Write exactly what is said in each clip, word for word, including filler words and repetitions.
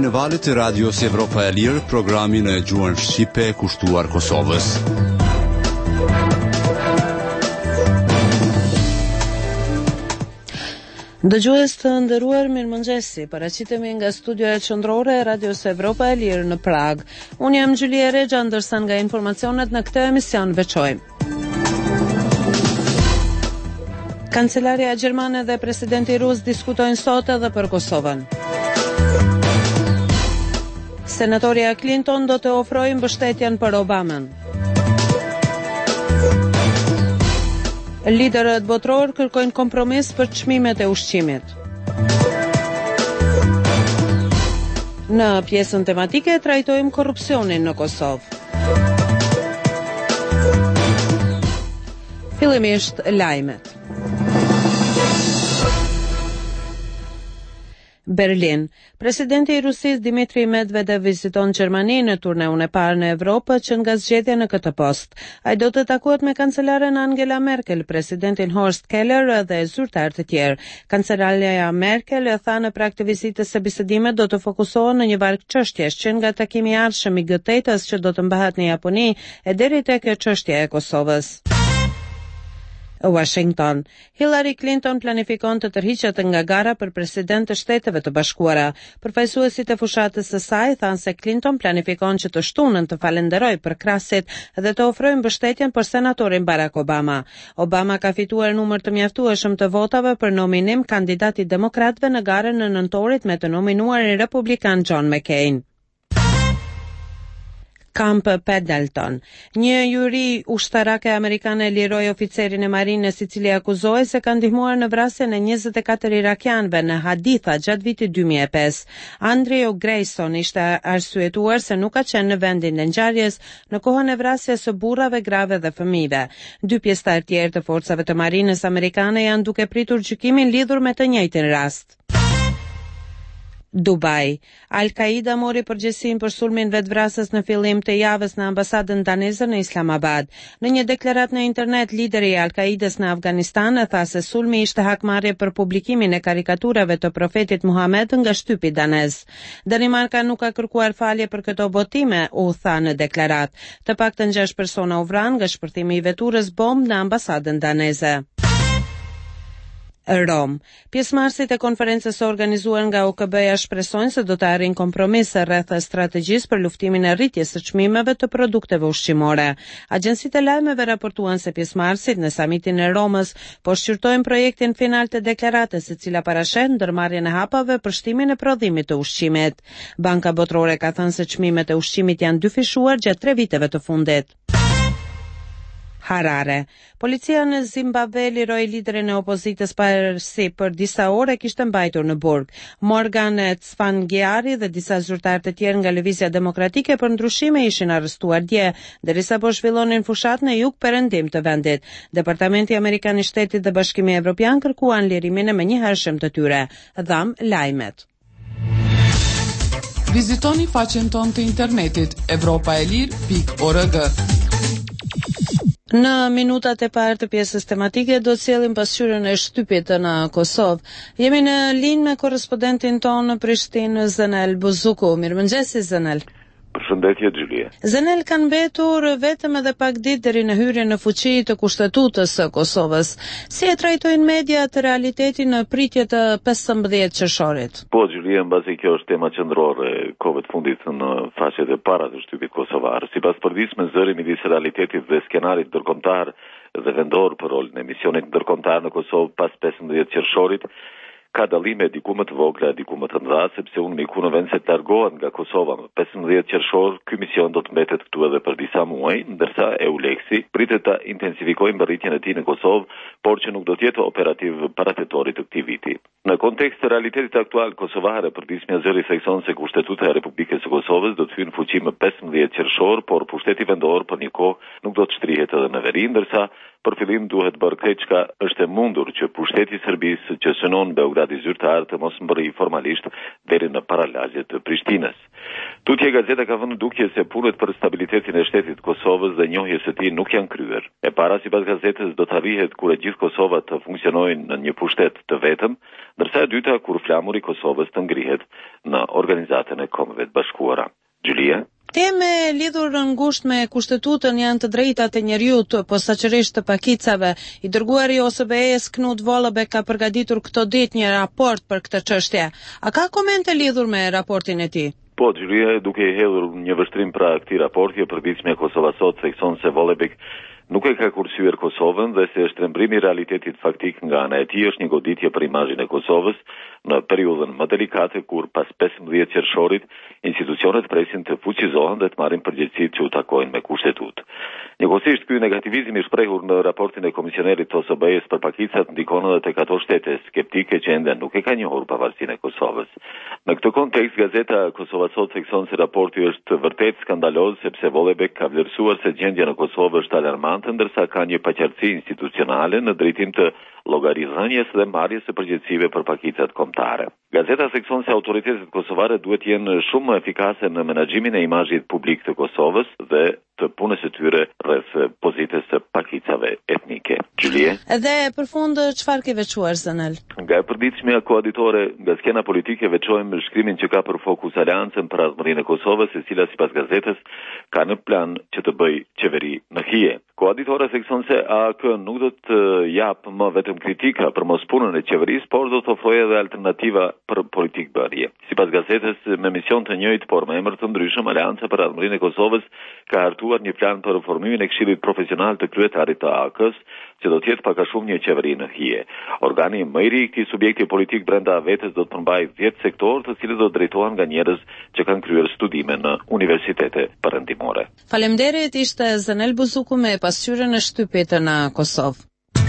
në valët e radios Evropa e Lirë, programin e gjuhën shqipe kushtuar Kosovës. Dëgjues të nderuar, mirëmëngjesi. Paraqitemi nga studioja qendrore e Radios Evropa e Lirë në Prag. Unë jam Gjulia Rexha, ndërsa nga informacionet në këtë emision veçojmë. Kancelaria gjermane dhe presidenti rus diskutojnë sot edhe për Kosovën. Senatoria Clinton do të ofrojë mbështetjen për Obamën. Liderët botror kërkojnë kompromis për çmimet e ushqimit. Në pjesën tematike trajtojmë korrupsionin në Kosovë. Fillimisht lajmet. Berlin. Presidenti i Rusisë Dmitri Medvedev viziton Gjermaninë në turneun e parë në Evropë që nga zgjedhja në këtë post. Ai do të takohet me kancelaren Angela Merkel, presidentin Horst Keller dhe zyrtar të tjerë. Kancelaria Merkel tha në prag të vizitës se bisedimet do të fokusohen në një varg çështjesh që nga takimi i ardhshëm i G tetës që do të mbahet në Japoni e deri tek çështja e Kosovës. Washington. Hillary Clinton planifikon të tërhiqet nga gara për president të Shteteve të Bashkuara. Përfaqësuesit e fushatës së saj thanë se Clinton planifikon që të shtunën të falenderojë për krahasit dhe të ofrojë mbështetjen për senatorin Barack Obama. Obama ka fituar numër të mjaftueshëm të votave për nominim kandidati demokratëve në garën në nëntorit me të nominuarin republikan John McCain. Camp Pendleton. Një juri ushtarake amerikane liroi oficerin e marinës i cili akuzohej se ka ndihmuar në vrasjen e njëzet e katër irakianëve në Haditha gjatë vitit dy mijë e pesë. Andrew Grayson ishte arsyetuar se nuk ka qenë në vendin e ngjarjes në kohën e vrasjes së burrave, grave dhe fëmijëve. Dy pjesëtar tjerë të forcave të marinës amerikane janë duke pritur gjykimin lidhur me të njëjtin rast. Dubai. Al-Qaida mori përgjegjësinë për sulmin vetvrasës në fillim të javës në ambasadën daneze në Islamabad. Në një deklaratë në internet, lideri i Al-Qaidës në Afganistan tha se sulmi ishte hakmarrje për publikimin e karikaturave të profetit Muhammed nga shtypi danez. Danimarka nuk ka kërkuar falje për këto botime, u tha në deklaratë. Të paktën gjashtë persona u vranë nga shpërthimi i veturës bombë në ambasadën daneze. Rom. Pjesëmarrësit e konferencës së organizuar nga U K B-ja shpresojnë se do të arrijnë kompromis rreth strategjisë për luftimin e rritjes së çmimeve të produkteve ushqimore. Agjencitë e lajmeve raportuan se pjesëmarrësit në samitin e Romës po shqyrtojnë projektin final të deklaratës e cila parasheh ndërmarrjen e hapave për shtimin e prodhimit të ushqimit. Banka Botërore ka thënë se çmimet e ushqimit janë dyfishuar gjatë tre viteve të fundit. Harare. Policia në Zimbabwe liroi liderin e opozitës pasi për disa orë kishte mbajtur në burg. Morgan Tsvangirai dhe disa zyrtarë të tjerë nga Lëvizja Demokratike për ndryshime ishin arrestuar dje, derisa po zhvillonin fushat në jug perëndim të vendit. Departamenti Amerikan i Shtetit dhe Bashkimi Evropian kërkuan lirimin e menjëhershëm të tyre. Dham lajmet. Vizitoni faqen tonë të internetit evropaelir pikë org. Në minutat e parë të pjesës tematike do të sjellim pasqyrën e shtypit në Kosovë. Jemi në linjë me korrespondentin tonë në Prishtinë, Zenel Buzuku. Mirëmëngjesi Zenel. Përshëndetje Gjulie. Zenel, kanë mbetur vetëm edhe pak ditë deri në hyrjen në fuqi të Kushtetues së Kosovës. Si e trajtojnë mediat realitetin në pritje të pesëmbëdhjetë qershorit? Po Gjulie, mbasi kjo është tema qendrore e kohëve të fundit në faqet e para të shtypit kosovar. Sipas përdisme zëri midis realitetit dhe skenarit ndërkombëtar dhe vendor për rolin e misionit ndërkombëtar në Kosovë pas pesëmbëdhjetë qershorit, ka dallime diku më të vogla, diku më të mëdha, sepse unë miku në vend se të largohet nga Kosova më pesëmbëdhjetë qershor, ky mision do të mbetet këtu edhe për disa muaj, ndërsa EULEX-i pritet ta intensifikojë mbërritjen e tij në Kosovë, por që nuk do të jetë operativ para tetorit të këtij viti. Në kontekst të realitetit aktual kosovare, përdismja zëri thekson se Kushtetuta e Republikës së Kosovës do të hyjë në fuqi më pesëmbëdhjetë qershor, por pushteti vendor për një kohë nuk do të shtrihet edhe në veri, ndërsa për fillim duhet bërë krejt çka është e mundur që pushteti i Serbisë që synon Beogradi zyrtar të mos mbërrijë formalisht deri në paralagje të Prishtinës. Tutje gazeta ka vënë dukje se punët për stabilitetin e shtetit të Kosovës dhe njohjes së tij nuk janë kryer. E para sipas gazetës do të arrihet kur e gjithë Kosova të funksionojë në një pushtet të vetëm, ndërsa e dyta kur flamuri i Kosovës të ngrihet në Organizatën e Kombeve të Bashkuara. Gjulia? Teme lidhur në ngusht me kushtetutën janë të drejtat e njeriut, posaçërisht të pakicave. I dërguari i O S B E-s Knut Vollebæk ka përgatitur këto ditë një raport për këtë çështje. A ka komente lidhur me raportin e tij? Po, Gjulia, duke i hedhur një vështrim pra këtij raporti, e përditshme Kosova Sot thekson se Vollebæk nuk e ka kursyer Kosovën dhe se shtrembrimi i realitetit faktik nga ana e tij është një goditje për imazhin e Kosovës në periudhën më delikate kur pas pesëmbëdhjetë qershorit institucionet presin të fuqizohen dhe të marrin përgjegjësitë që u takojnë me kushtetutë. Njëkohësisht ky negativizëm i shprehur në raportin e komisionerit të O S B E-s për pakicat ndikon edhe tek ato shtete skeptike që ende nuk e kanë njohur pavarësinë e Kosovës. Në këtë kontekst gazeta Kosova Sot thekson se raporti është vërtet skandaloz sepse Vollebæk ka vlerësuar se gjendja në Kosovë është alarmante ndërsa ka një paqartësi institucionale në drejtim të llogaridhënies dhe marrjes së përgjegjësive për pakicat kombëtare. Gazeta thekson se autoritetet kosovare duhet të jenë shumë më efikase në menaxhimin e imazhit publik të Kosovës dhe të punës së tyre rreth pozitës së pakicave etnike. Julie? Edhe për fund çfarë ke veçuar Zanel? Nga e përditshmja koaditore nga skena politike veçojmë shkrimin që ka për fokus Aleancën për Azmërinë e Kosovës, e cila sipas gazetës ka në plan që të bëjë qeveri në hije. Koaditora thekson se A K nuk do të japë më vetëm kritika për mos punën e qeverisë, por do të ofrojë edhe alternativa për politikë bërje. Sipas gazetës, me mision të njëjtë por me emër të ndryshëm, Aleanca për Azmërinë e Kosovës ka hartuar një plan për reformimin e Këshillit Profesional të kryetarit të A K-s, që do të jetë pak a shumë një qeveri në hije. Organi më i ri i këtij subjekti politik brenda vetes do të përmbajë dhjetë sektor, të cilët do të drejtohen nga njerëz që kanë kryer studime në universitete perëndimore. Faleminderit, ishte Zanel Buzuku me pasqyrën e shtypit në Kosovë.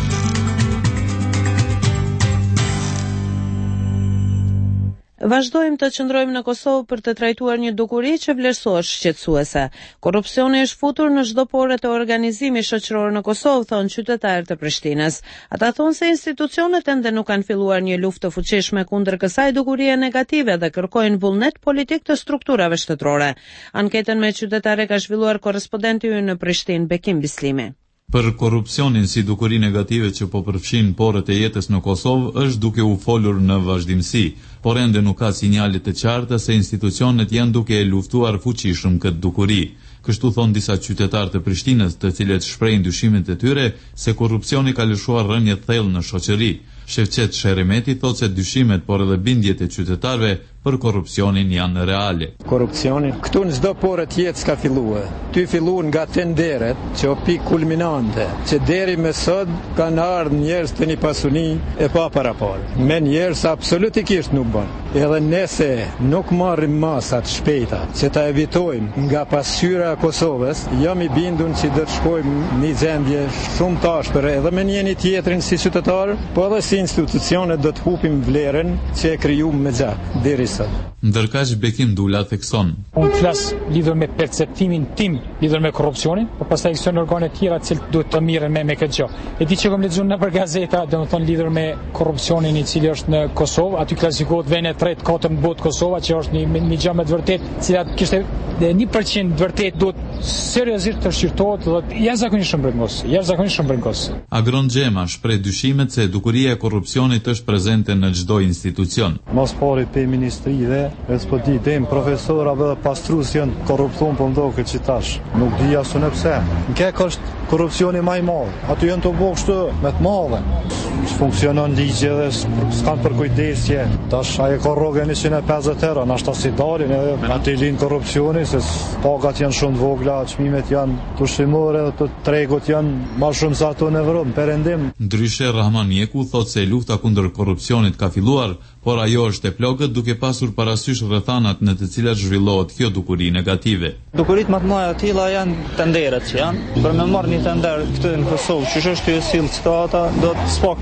Vazhdojmë të qëndrojmë në Kosovë për të trajtuar një dukuri që vlerësohet shqetësuese. Korrupsioni është futur në çdo porë të organizimit shoqëror në Kosovë, thonë qytetarët e Prishtinës. Ata thonë se institucionet ende nuk kanë filluar një luftë të fuqishme kundër kësaj dukurie negative dhe kërkojnë vullnet politik të strukturave shtetërore. Anketën me qytetarë ka zhvilluar korrespondenti ynë në Prishtinë, Bekim Bislimi. Për korrupsionin si dukuri negative që po përfshin porët e jetës në Kosovë është duke u folur në vazhdimsi, por ende nuk ka sinjale të qarta se institucionet janë duke e luftuar fuqishëm këtë dukuri. Kështu thonë disa qytetarë të Prishtinës, të cilët shprehin dyshimet e tyre se korrupsioni ka lëshuar rënje thellë në shoqëri. Shevqet Sheremeti thotë se dyshimet por edhe bindjet e qytetarëve për korrupsionin janë reale. Korrupsioni këtu në çdo porë të jetës ka filluar. Ty filluan nga tenderet që o pikë kulminante, që deri më sot kanë ardhur njerëz të një pasuni e pa parapar. Me njerëz absolutikisht nuk bën. Edhe nëse nuk marrim masa të shpejta që ta evitojmë nga pasqyra e Kosovës, jam i bindur që do të shkojmë në një gjendje shumë të ashpër edhe me njëri tjetrin si qytetar, po edhe si institucionet do të hupim vlerën që e krijuam me gjak deri sot. Ndërkaq Bekim Dula thekson. Unë flas lidhur me perceptimin tim lidhur me korrupsionin, por pastaj ekzistojnë organe të tjera që duhet të mirën me me këtë gjë. E di që kam lexuar nëpër gazeta, domethënë lidhur me korrupsionin i cili është në Kosovë, aty klasifikohet vend e tretë katër në botë Kosova, që është një një gjë me të vërtetë, e cila kishte një përqind vërtet duhet seriozisht të shqyrtohet dhe jashtëzakonisht shumë brengos, jashtëzakonisht shumë brengos. Agron Xhema shpreh dyshimet se dukuria e korrupsionit është prezente në çdo institucion. Mos pari pe ministrive, s'po di dem profesorave dhe pastrues janë korruptuar po ndoket që tash. Nuk di as unë pse. Në kë është korrupsioni më i madh. Aty janë të bëu kështu me të madhe. Funksionon ligje dhe s'kan për kujdesje. Tash ai ka rrogën njëqind e pesëdhjetë euro, na shtas si dalin edhe aty lin korrupsioni se pagat janë shumë të vogla, çmimet janë pushimore dhe të tregut janë më shumë se ato në Evropë, perëndim. Ndryshe Rahman Jeku thotë se lufta kundër korrupsionit ka filluar, por ajo është e plagët duke pasur parasysh rrethanat në të cilat zhvillohet kjo dukuri negative. Dukurit më të mëdha të tilla janë tenderet që janë. Për me marrë një tender këtu në Kosovë, që është ky sill stata, do të spakin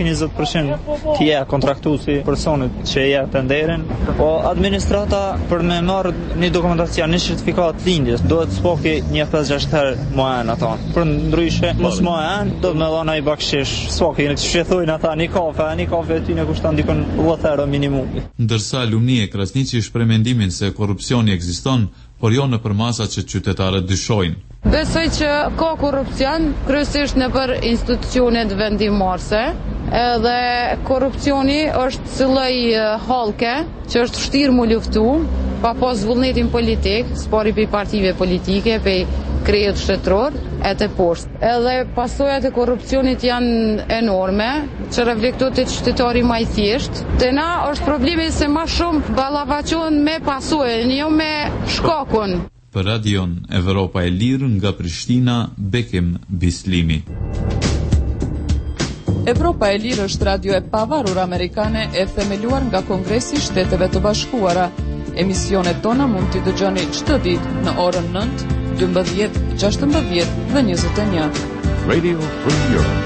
njëzet përqind të je kontraktuesi personit që je të nderin, po administrata për me marrë një dokumentacion, një certifikat lindjes, duhet s'poki një pesë gjashtë herë muajen ata. Për ndryshe, mos muajen, do të me dhona i bakshish, s'poki, në shqethojnë ata një kafe, një kafe e ty në kushton dikon dhjetë euro minimumi. Ndërsa Lumni e Krasniqi shpreh mendimin se korrupsioni ekziston, por jo në përmasa që qytetarët dyshojnë. Besoj që ka korrupsion, kryesisht në për institucionet vendimorse, edhe korrupsioni është si lloj hallke që është vështirë mu luftu, pa pas vullnetin politik, spari për partive politike, për krejët shtetëror, e të poshtë. Edhe pasojat e korrupsionit janë enorme, që reflektohet të qytetari ma i thjesht. Të na është problemi se ma shumë ballafaqohen me pasojën, jo me shkakun. Për Radion Evropa e Lirë nga Prishtina, Bekim Bislimi. Evropa e Lirë është radio e pavarur amerikane e themeluar nga Kongresi i Shteteve të Bashkuara. Emisionet tona mund t'i dëgjoni çdo ditë në orën nëntë, dymbëdhjetë, gjashtëmbëdhjetë dhe njëzet e një. Radio Free Europe.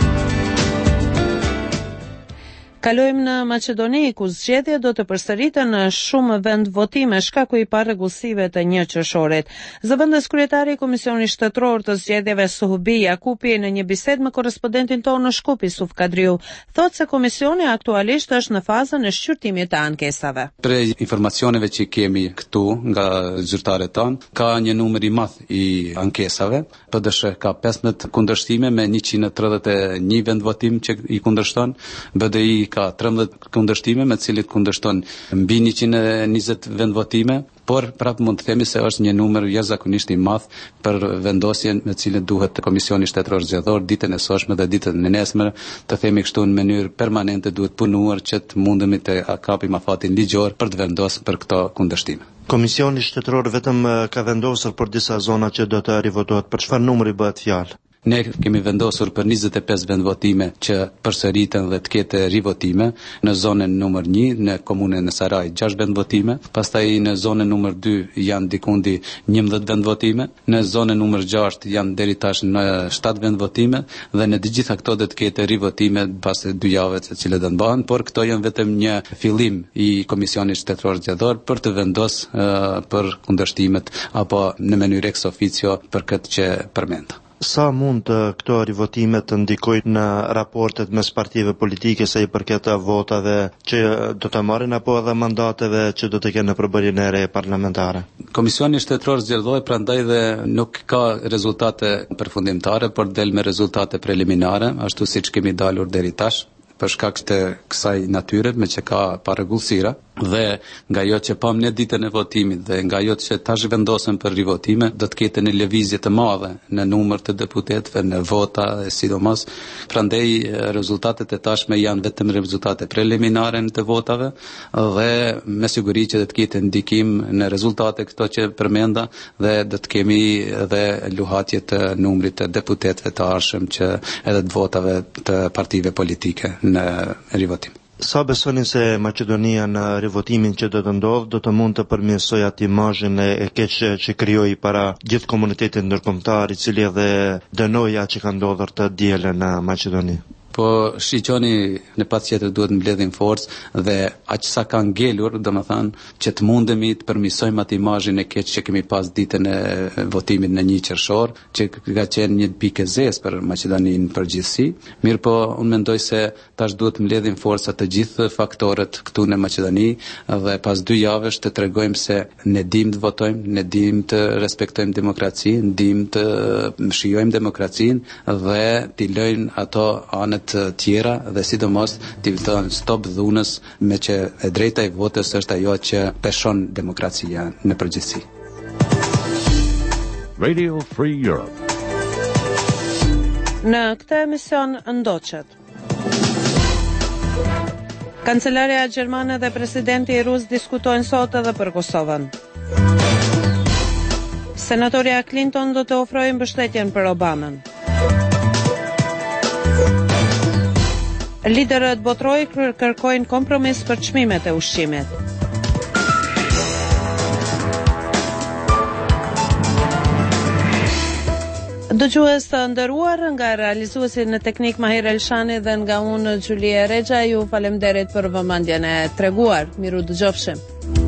Kalojmë në Maqedoni, ku zgjedhja do të përsëritet në shumë vend votime shkaku i parregullsive të një qershorit. Zëvendës kryetari i Komisionit Shtetëror të Zgjedhjeve Suhubi Jakupi në një bisedë me korrespondentin tonë në Shkup Isuf Kadriu, thotë se komisioni aktualisht është në fazën e shqyrtimit të ankesave. Për informacioneve që kemi këtu nga zyrtarët tanë, ka një numër i madh i ankesave, P D S H ka pesëmbëdhjetë kundërshtime me njëqind e tridhjetë e një vend votim që i kundërshton, B D I ka trembëdhjetë kundërshtime me cilit kundërshton mbi njëqind e njëzet vend votime, por prapë mund të themi se është një numër jashtëzakonisht i madh për vendosjen me cilën duhet Komisioni Shtetëror Zgjedhor ditën e sotshme dhe ditën e nesër të themi kështu në mënyrë permanente duhet punuar që të mundemi të kapim afatin ligjor për të vendosur për këto kundërshtime. Komisioni Shtetëror vetëm ka vendosur për disa zona që do të rivotohet, për çfarë numri bëhet fjalë? Ne kemi vendosur për njëzet e pesë vendvotime që përsëriten dhe të ketë rivotime, në zonën numër një, në komunën e Saraj, gjashtë vendvotime, pastaj në zonën numër dy janë dikundi njëmbëdhjetë vendvotime, në zonën numër gjashtë janë deri tash në shtatë vendvotime dhe në të gjitha këto do të ketë rivotime pas dy javëve të cilat do të bëhen, por këto janë vetëm një fillim i Komisionit Shtetëror Zgjedhor për të vendosur uh, për kundërshtimet apo në mënyrë ex officio për këtë që përmenda. Sa mund të këto rivotime të ndikojnë në raportet mes partive politike sa i përket votave që do të marrin apo edhe mandateve që do të kenë në përbërjen e re parlamentare? Komisioni Shtetëror Zgjedhor prandaj dhe nuk ka rezultate përfundimtare, por del me rezultate preliminare, ashtu siç kemi dalur deri tash, për shkak të kësaj natyre me që ka parregullësira dhe nga ajo që pam në ditën e votimit dhe nga ajo që tash vendosen për rivotime do të ketë një lëvizje të madhe në numër të deputetëve, në vota e sidomos. Prandaj rezultatet e tashme janë vetëm rezultate preliminare të votave dhe me siguri që do të ketë ndikim në rezultate këto që përmenda dhe do të kemi edhe luhatje të numrit të deputetëve të arshëm që edhe të votave të partive politike në rivotim. Sa besoni se Maqedonia në rivotimin që do të ndodh do të mund të përmirësojë atë imazhin e keq që krijoi para gjithë komunitetit ndërkombëtar, i cili edhe dënoi atë që ka ndodhur të dielën në Maqedoni? Po shiqoni në pas tjetër duhet mbledhim forcë dhe aq sa ka ngelur, domethënë që të mundemi të përmirësojmë atë imazhin e keq që kemi pas ditën e votimit në një qershor, që ka qenë një pikë zezë për Maqedoninë në përgjithësi. Mirë po, unë mendoj se tash duhet të mbledhim forca të gjithë faktorët këtu në Maqedoni dhe pas dy javësh të tregojmë se ne dim të votojmë, ne dim të respektojmë demokracinë, dim të shijojmë demokracinë dhe t'i lëjmë ato anët të tjera dhe sidomos t'i thonë stop dhunës, me që e drejta e votës është ajo që peshon demokracia në përgjithësi. Radio Free Europe. Në këtë emision ndoqet. Kancelaria Gjermane dhe presidenti rus diskutojnë sot edhe për Kosovën. Senatoria Clinton do të ofrojë mbështetjen për Obamën. Liderët botror kërkojnë kompromis për çmimet e ushqimit. Dëgjues të nderuar, nga realizuesi në teknik Mahir Elshani dhe nga unë Gjulia Rexha, ju faleminderit për vëmendjen e treguar. Miru dëgjofshim.